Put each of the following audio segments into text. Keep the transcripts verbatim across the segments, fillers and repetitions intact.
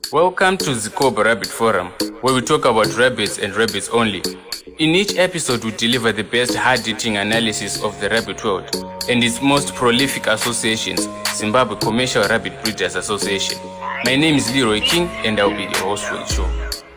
Welcome to Zikoba Rabbit Forum, where we talk about rabbits and rabbits only. In each episode, we deliver the best hard-hitting analysis of the rabbit world and its most prolific associations, Zimbabwe Commercial Rabbit Breeders Association. My name is Leroy King, and I'll be the host for the show.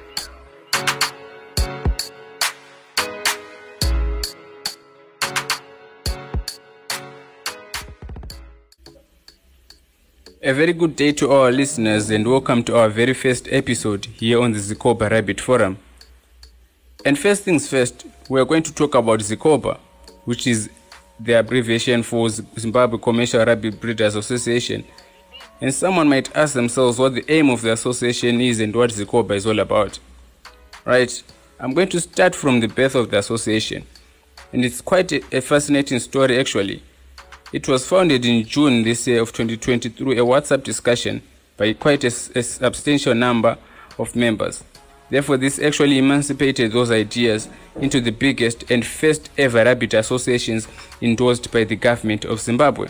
A very good day to our listeners, and welcome to our very first episode here on the Zikoba Rabbit Forum. And first things first, we are going to talk about Zikoba, which is the abbreviation for Zimbabwe Commercial Rabbit Breeders Association. And someone might ask themselves what the aim of the association is and what Zikoba is all about. Right, I'm going to start from the birth of the association. And it's quite a, a fascinating story actually. It was founded in June this year of twenty twenty through a WhatsApp discussion by quite a, a substantial number of members. Therefore, this actually emancipated those ideas into the biggest and first ever rabbit associations endorsed by the government of Zimbabwe.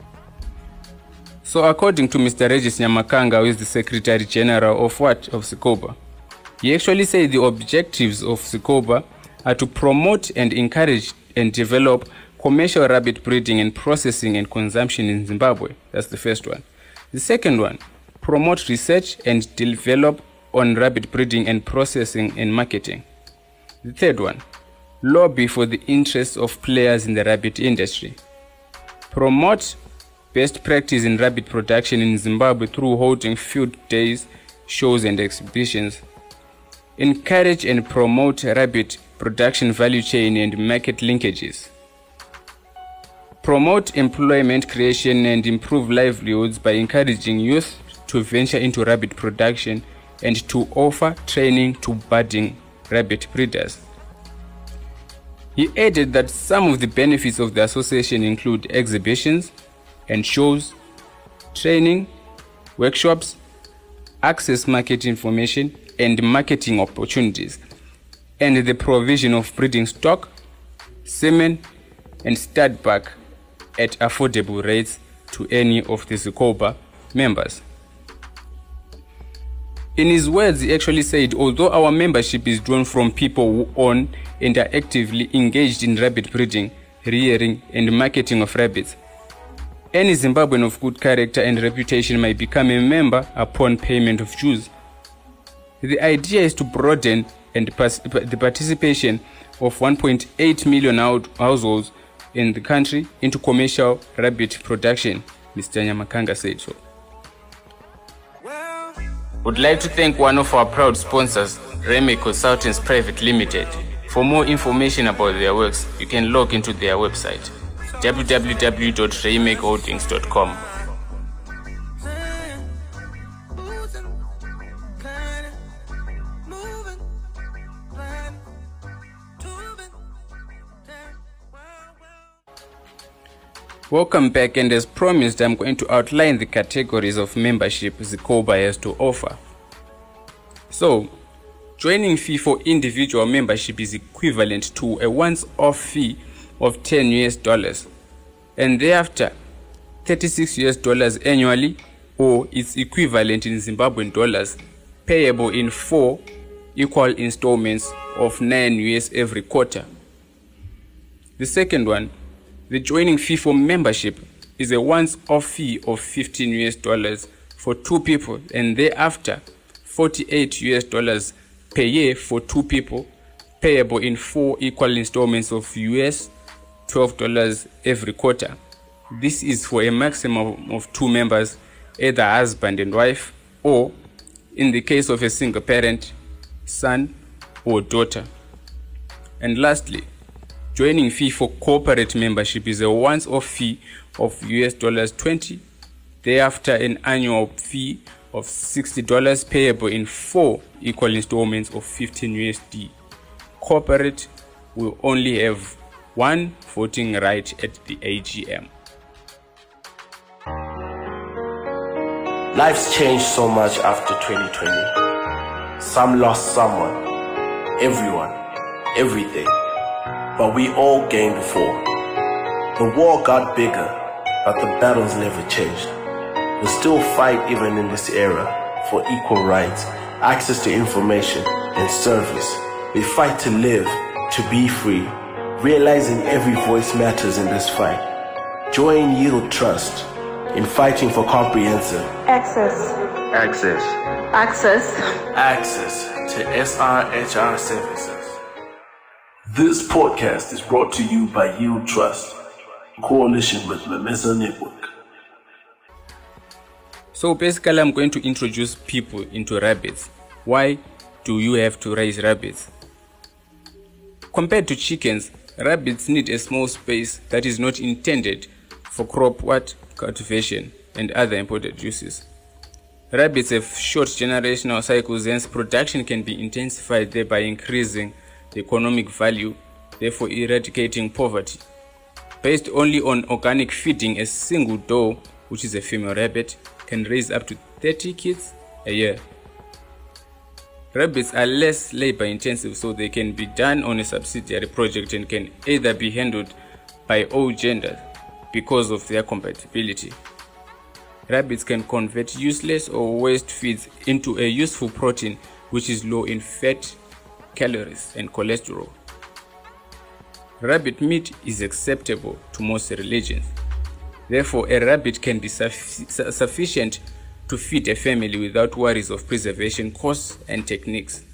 So according to Mister Regis Nyamakanga, who is the Secretary General of what? Of Zikoba, he actually said the objectives of Zikoba are to promote and encourage and develop commercial rabbit breeding and processing and consumption in Zimbabwe. That's the first one. The second one, promote research and develop on rabbit breeding and processing and marketing. The third one, lobby for the interests of players in the rabbit industry. Promote best practice in rabbit production in Zimbabwe through holding field days, shows and exhibitions. Encourage and promote rabbit production value chain and market linkages. Promote employment creation and improve livelihoods by encouraging youth to venture into rabbit production and to offer training to budding rabbit breeders. He added that some of the benefits of the association include exhibitions and shows, training, workshops, access market information and marketing opportunities, and the provision of breeding stock, semen, and stud pack at affordable rates to any of the Zikoba members. In his words, he actually said, although our membership is drawn from people who own and are actively engaged in rabbit breeding, rearing, and marketing of rabbits, any Zimbabwean of good character and reputation might become a member upon payment of dues. The idea is to broaden and pas- the participation of one point eight million households in the country into commercial rabbit production, Mister Nyamakanga said so. Would like to thank one of our proud sponsors, Remake Consultants Private Limited. For more information about their works, you can log into their website, w w w dot remake holdings dot com. Welcome back, and as promised, I'm going to outline the categories of membership Zikoba has to offer. So, joining fee for individual membership is equivalent to a once-off fee of ten U S dollars, and thereafter thirty-six U S dollars annually, or its equivalent in Zimbabwean dollars, payable in four equal installments of nine U S every quarter. The second one, the joining fee for membership is a once-off fee of fifteen U S dollars for two people, and thereafter forty-eight U S dollars per year for two people, payable in four equal installments of U S twelve dollars every quarter. This is for a maximum of two members, either husband and wife, or in the case of a single parent, son or daughter. And lastly, joining fee for corporate membership is a once-off fee of U S dollars twenty, thereafter an annual fee of sixty dollars payable in four equal installments of fifteen U S D. Corporate will only have one voting right at the A G M. Life's changed so much after twenty twenty. Some lost someone, everyone, everything. But we all gained before. The war got bigger, but the battles never changed. We still fight even in this era for equal rights, access to information, and service. We fight to live, to be free, realizing every voice matters in this fight. Join Yield Trust in fighting for comprehensive access. Access. Access. Access to S R H R services. This podcast is brought to you by Yield Trust, in coalition with Memeza Network. So basically I'm going to introduce people into rabbits. Why do you have to raise rabbits? Compared to chickens, rabbits need a small space that is not intended for crop what cultivation and other important uses. Rabbits have short generational cycles, hence production can be intensified, thereby increasing the economic value, therefore eradicating poverty. Based only on organic feeding, a single doe, which is a female rabbit, can raise up to thirty kids a year. Rabbits are less labor intensive, so they can be done on a subsidiary project and can either be handled by all genders because of their compatibility. Rabbits can convert useless or waste feeds into a useful protein which is low in fat, calories, and cholesterol. Rabbit meat is acceptable to most religions. Therefore, a rabbit can be suffi- sufficient to feed a family without worries of preservation costs and techniques.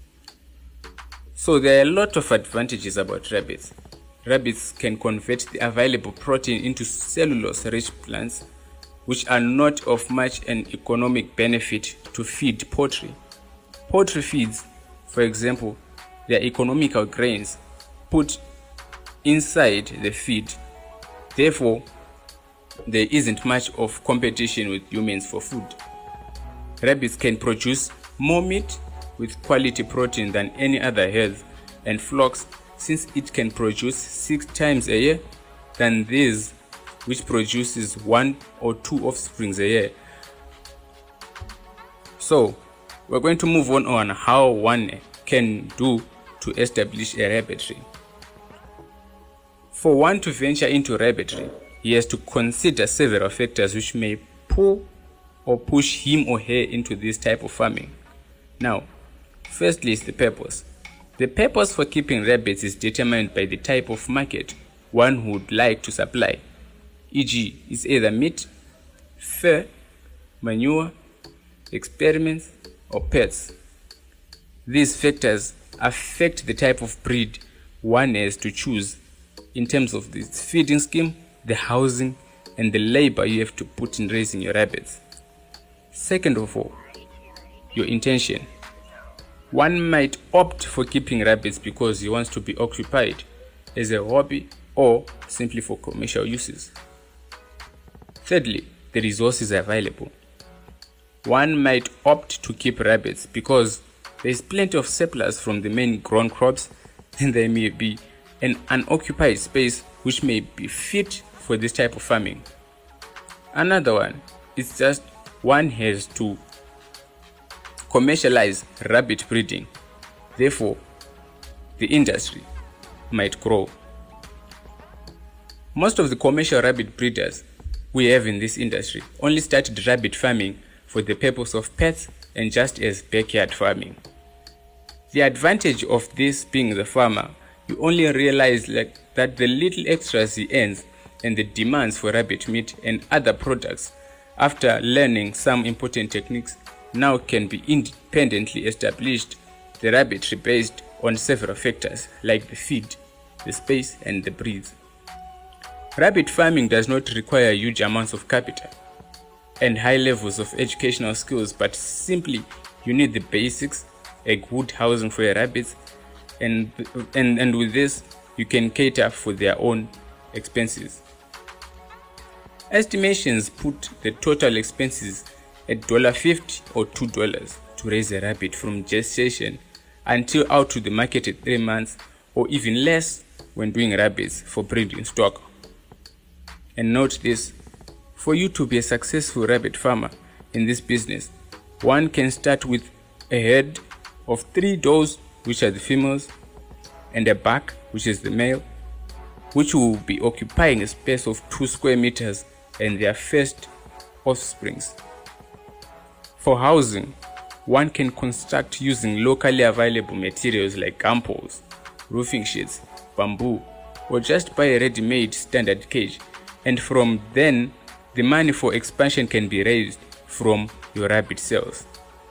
So there are a lot of advantages about rabbits. Rabbits can convert the available protein into cellulose-rich plants, which are not of much an economic benefit to feed poultry. Poultry feeds, for example, they are economical grains put inside the feed. Therefore, there isn't much of competition with humans for food. Rabbits can produce more meat with quality protein than any other herd and flocks, since it can produce six times a year than these, which produces one or two offsprings a year. So, we're going to move on on how one can do to establish a rabbitry. For one to venture into rabbitry, he has to consider several factors which may pull or push him or her into this type of farming. Now, firstly is the purpose. The purpose for keeping rabbits is determined by the type of market one would like to supply, for example, it's either meat, fur, manure, experiments, or pets. These factors affect the type of breed one has to choose in terms of the feeding scheme, the housing, and the labor you have to put in raising your rabbits. Second of all, your intention. One might opt for keeping rabbits because he wants to be occupied as a hobby or simply for commercial uses. Thirdly, the resources available. One might opt to keep rabbits because there is plenty of surplus from the main grown crops, and there may be an unoccupied space which may be fit for this type of farming. Another one is just one has to commercialize rabbit breeding. Therefore, the industry might grow. Most of the commercial rabbit breeders we have in this industry only started rabbit farming for the purpose of pets and just as backyard farming. The advantage of this being the farmer, you only realize like that the little extras he earns and the demands for rabbit meat and other products after learning some important techniques now can be independently established. The rabbitry based on several factors like the feed, the space, and the breeds. Rabbit farming does not require huge amounts of capital and high levels of educational skills, but simply you need the basics, a good housing for your rabbits, and, and, and with this you can cater for their own expenses. Estimations put the total expenses at one dollar fifty or two dollars to raise a rabbit from gestation until out to the market at three months, or even less when doing rabbits for breeding stock. And note this, for you to be a successful rabbit farmer in this business, one can start with a herd of three does, which are the females, and a buck, which is the male, which will be occupying a space of two square meters and their first offsprings. For housing, one can construct using locally available materials like gum poles, roofing sheets, bamboo, or just buy a ready-made standard cage, and from then, the money for expansion can be raised from your rabbit sales.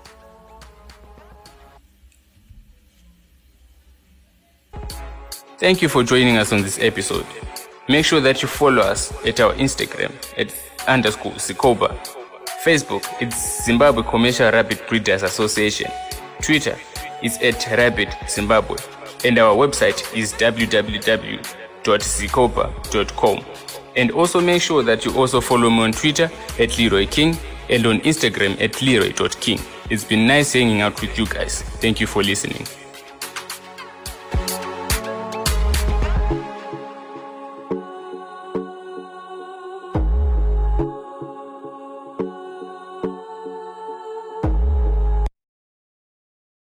Thank you for joining us on this episode. Make sure that you follow us at our Instagram at underscore Zikoba. Facebook, it's Zimbabwe Commercial Rabbit Breeders Association. Twitter, it's at Rabbit Zimbabwe. And our website is w w w dot zikoba dot com. And also make sure that you also follow me on Twitter at Leroy King and on Instagram at leroy dot king. It's been nice hanging out with you guys. Thank you for listening.